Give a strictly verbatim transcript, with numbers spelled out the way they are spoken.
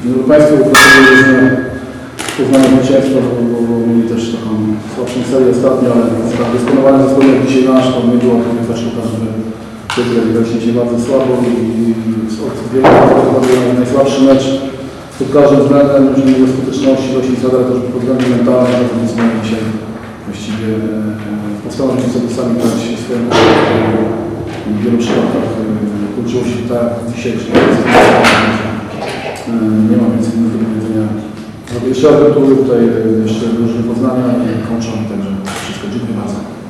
Drodzy Państwo, uznanie zwycięstwa, bo, bo, bo mieli też taką słabszą serię ostatnio, ale tak dysponowanie zespołu jak dzisiaj nasz, to nie było takiej zaczynka, żeby wygrać właśnie się bardzo słabo i, i z wielu to najsłabszy mecz pod każdym względem, już nie było skuteczności, właśnie zadać też pod względem mentalnym, to więc mamy dzisiaj właściwie postanowili sobie sami dać swoją w wielu przypadkach kończyło się tak jak dzisiaj, czyli nie ma więcej innego do powiedzenia. Jeszcze raz gratuluję tutaj jeszcze drużyny Poznania i kończą, także wszystko. Dziękuję bardzo.